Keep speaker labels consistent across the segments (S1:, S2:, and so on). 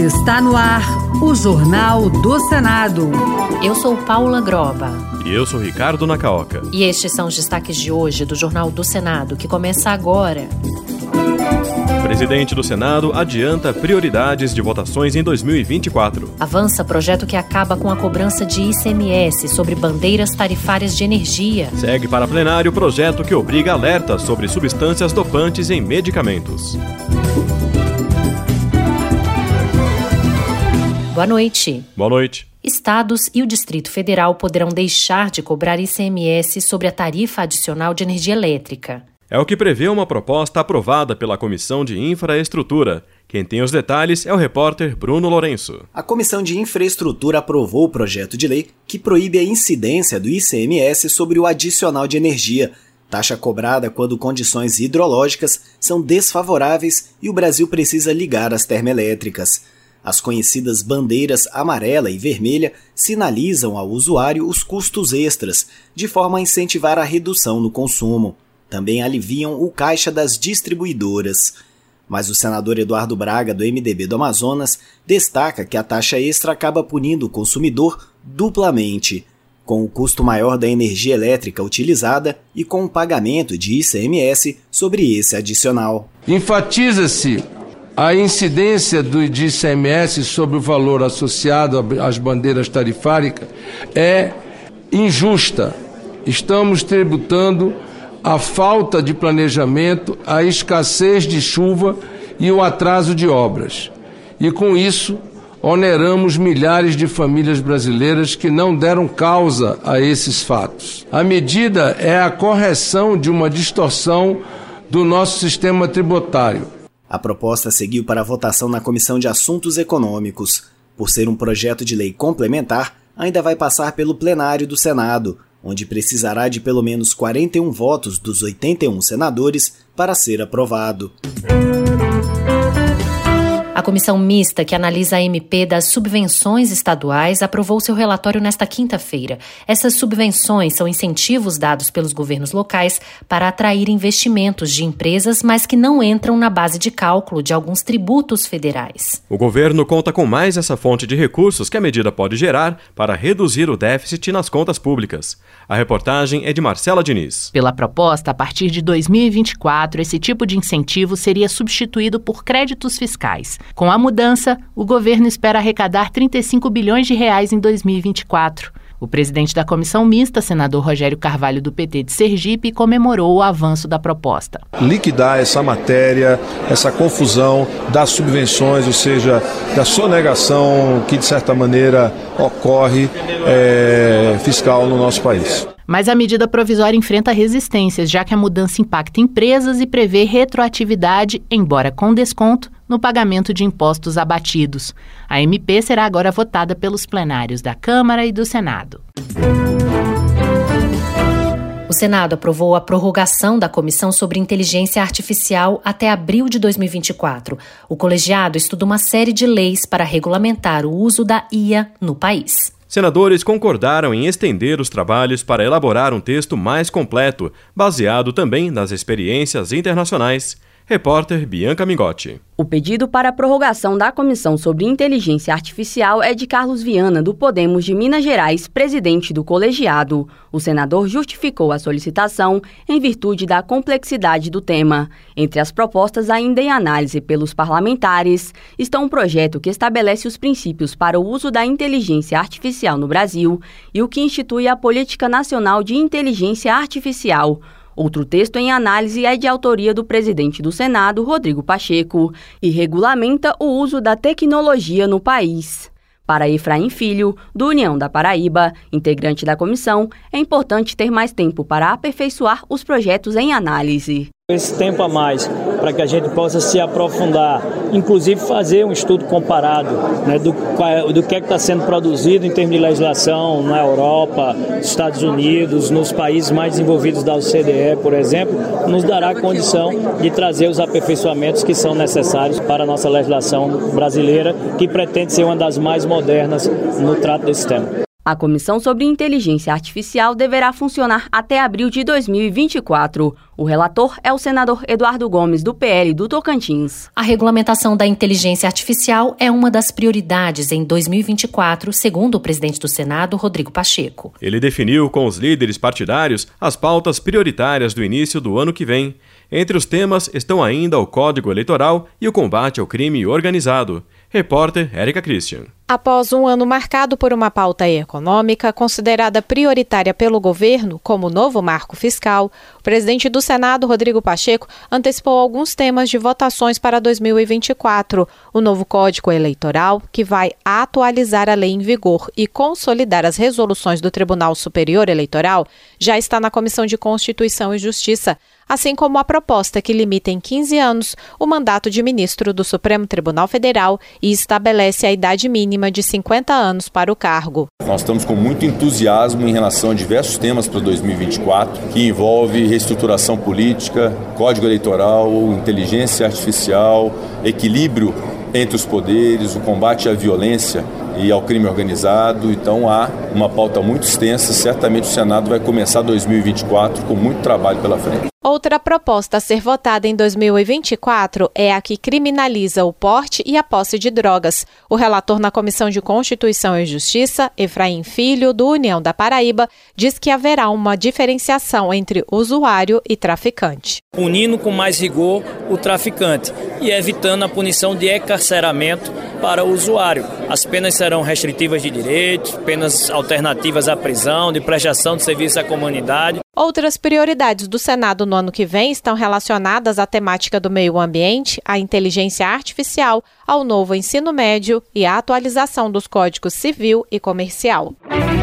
S1: Está no ar o Jornal do Senado.
S2: Eu sou Paula Groba.
S3: E eu sou Ricardo Nacaoca.
S2: E estes são os destaques de hoje do Jornal do Senado, que começa agora.
S3: O presidente do Senado adianta prioridades de votações em 2024.
S2: Avança projeto que acaba com a cobrança de ICMS sobre bandeiras tarifárias de energia.
S3: Segue para plenário o projeto que obriga alerta sobre substâncias dopantes em medicamentos.
S2: Boa noite.
S3: Boa noite.
S2: Estados e o Distrito Federal poderão deixar de cobrar ICMS sobre a tarifa adicional de energia elétrica.
S3: É o que prevê uma proposta aprovada pela Comissão de Infraestrutura. Quem tem os detalhes é o repórter Bruno Lourenço.
S4: A Comissão de Infraestrutura aprovou o projeto de lei que proíbe a incidência do ICMS sobre o adicional de energia, taxa cobrada quando condições hidrológicas são desfavoráveis e o Brasil precisa ligar as termoelétricas. As conhecidas bandeiras amarela e vermelha sinalizam ao usuário os custos extras, de forma a incentivar a redução no consumo. Também aliviam o caixa das distribuidoras. Mas o senador Eduardo Braga, do MDB do Amazonas, destaca que a taxa extra acaba punindo o consumidor duplamente, com o custo maior da energia elétrica utilizada e com o pagamento de ICMS sobre esse adicional.
S5: Enfatiza-se a incidência de ICMS sobre o valor associado às bandeiras tarifárias é injusta. Estamos tributando a falta de planejamento, a escassez de chuva e o atraso de obras. E com isso, oneramos milhares de famílias brasileiras que não deram causa a esses fatos. A medida é a correção de uma distorção do nosso sistema tributário.
S4: A proposta seguiu para a votação na Comissão de Assuntos Econômicos. Por ser um projeto de lei complementar, ainda vai passar pelo plenário do Senado, onde precisará de pelo menos 41 votos dos 81 senadores para ser aprovado.
S2: A comissão mista que analisa a MP das subvenções estaduais aprovou seu relatório nesta quinta-feira. Essas subvenções são incentivos dados pelos governos locais para atrair investimentos de empresas, mas que não entram na base de cálculo de alguns tributos federais.
S3: O governo conta com mais essa fonte de recursos que a medida pode gerar para reduzir o déficit nas contas públicas. A reportagem é de Marcela Diniz.
S6: Pela proposta, a partir de 2024, esse tipo de incentivo seria substituído por créditos fiscais. Com a mudança, o governo espera arrecadar 35 bilhões de reais em 2024. O presidente da comissão mista, senador Rogério Carvalho, do PT de Sergipe, comemorou o avanço da proposta.
S7: Liquidar essa matéria, essa confusão das subvenções, ou seja, da sonegação que, de certa maneira, ocorre fiscal no nosso país.
S6: Mas a medida provisória enfrenta resistências, já que a mudança impacta empresas e prevê retroatividade, embora com desconto, no pagamento de impostos abatidos. A MP será agora votada pelos plenários da Câmara e do Senado.
S2: O Senado aprovou a prorrogação da Comissão sobre Inteligência Artificial até abril de 2024. O colegiado estuda uma série de leis para regulamentar o uso da IA no país.
S3: Senadores concordaram em estender os trabalhos para elaborar um texto mais completo, baseado também nas experiências internacionais. Repórter Bianca Mingotti.
S8: O pedido para a prorrogação da Comissão sobre Inteligência Artificial é de Carlos Viana, do Podemos de Minas Gerais, presidente do colegiado. O senador justificou a solicitação em virtude da complexidade do tema. Entre as propostas ainda em análise pelos parlamentares está um projeto que estabelece os princípios para o uso da inteligência artificial no Brasil e o que institui a Política Nacional de Inteligência Artificial. Outro texto em análise é de autoria do presidente do Senado, Rodrigo Pacheco, e regulamenta o uso da tecnologia no país. Para Efraim Filho, do União da Paraíba, integrante da comissão, é importante ter mais tempo para aperfeiçoar os projetos em análise.
S9: Esse tempo a mais para que a gente possa se aprofundar, inclusive fazer um estudo comparado, né, do que é que está sendo produzido em termos de legislação na Europa, nos Estados Unidos, nos países mais desenvolvidos da OCDE, por exemplo, nos dará condição de trazer os aperfeiçoamentos que são necessários para a nossa legislação brasileira, que pretende ser uma das mais modernas no trato desse tema.
S8: A Comissão sobre Inteligência Artificial deverá funcionar até abril de 2024. O relator é o senador Eduardo Gomes, do PL do Tocantins.
S2: A regulamentação da inteligência artificial é uma das prioridades em 2024, segundo o presidente do Senado, Rodrigo Pacheco.
S3: Ele definiu com os líderes partidários as pautas prioritárias do início do ano que vem. Entre os temas estão ainda o Código Eleitoral e o combate ao crime organizado. Repórter Érica Christian.
S10: Após um ano marcado por uma pauta econômica considerada prioritária pelo governo, como o novo marco fiscal, o presidente do Senado, Rodrigo Pacheco, antecipou alguns temas de votações para 2024. O novo Código Eleitoral, que vai atualizar a lei em vigor e consolidar as resoluções do Tribunal Superior Eleitoral, já está na Comissão de Constituição e Justiça, assim como a proposta que limita em 15 anos o mandato de ministro do Supremo Tribunal Federal e estabelece a idade mínima de 50 anos para o cargo.
S11: Nós estamos com muito entusiasmo em relação a diversos temas para 2024, que envolve reestruturação política, código eleitoral, inteligência artificial, equilíbrio entre os poderes, o combate à violência e ao crime organizado. Então há uma pauta muito extensa, certamente o Senado vai começar 2024 com muito trabalho pela frente.
S10: Outra proposta a ser votada em 2024 é a que criminaliza o porte e a posse de drogas. O relator na Comissão de Constituição e Justiça, Efraim Filho, do União da Paraíba, diz que haverá uma diferenciação entre usuário e traficante.
S9: Punindo com mais rigor o traficante e evitando a punição de encarceramento para o usuário. As penas serão restritivas de direitos, penas alternativas à prisão, de prestação de serviço à comunidade.
S10: Outras prioridades do Senado no ano que vem estão relacionadas à temática do meio ambiente, à inteligência artificial, ao novo ensino médio e à atualização dos códigos civil e comercial.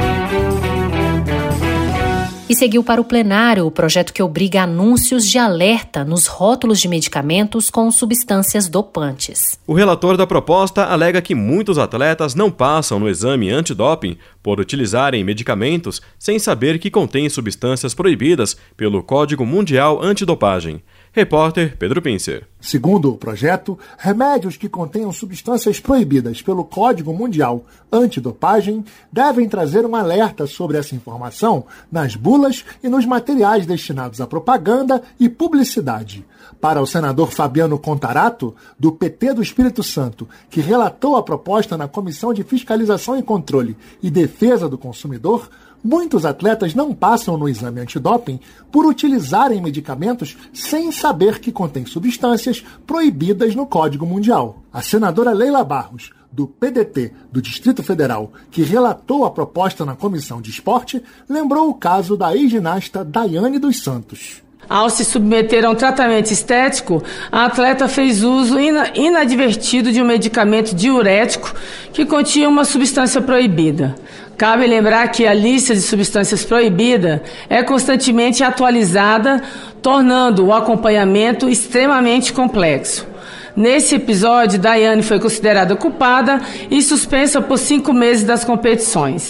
S2: E seguiu para o plenário o projeto que obriga anúncios de alerta nos rótulos de medicamentos com substâncias dopantes.
S3: O relator da proposta alega que muitos atletas não passam no exame antidoping por utilizarem medicamentos sem saber que contêm substâncias proibidas pelo Código Mundial Antidopagem. Repórter Pedro Pincer.
S12: Segundo o projeto, remédios que contenham substâncias proibidas pelo Código Mundial Antidopagem devem trazer um alerta sobre essa informação nas bulas e nos materiais destinados à propaganda e publicidade. Para o senador Fabiano Contarato, do PT do Espírito Santo, que relatou a proposta na Comissão de Fiscalização e Controle e Defesa do Consumidor, muitos atletas não passam no exame antidoping por utilizarem medicamentos sem saber que contêm substâncias proibidas no Código Mundial. A senadora Leila Barros, do PDT do Distrito Federal, que relatou a proposta na Comissão de Esporte, lembrou o caso da ex-ginasta Daiane dos Santos.
S13: Ao se submeter a um tratamento estético, a atleta fez uso inadvertido de um medicamento diurético que continha uma substância proibida. Cabe lembrar que a lista de substâncias proibidas é constantemente atualizada, tornando o acompanhamento extremamente complexo. Nesse episódio, Daiane foi considerada culpada e suspensa por 5 meses das competições.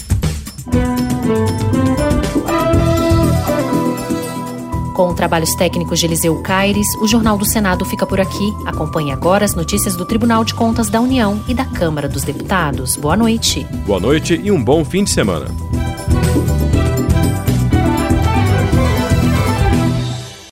S2: Com trabalhos técnicos de Eliseu Caires, o Jornal do Senado fica por aqui. Acompanhe agora as notícias do Tribunal de Contas da União e da Câmara dos Deputados. Boa noite.
S3: Boa noite e um bom fim de semana.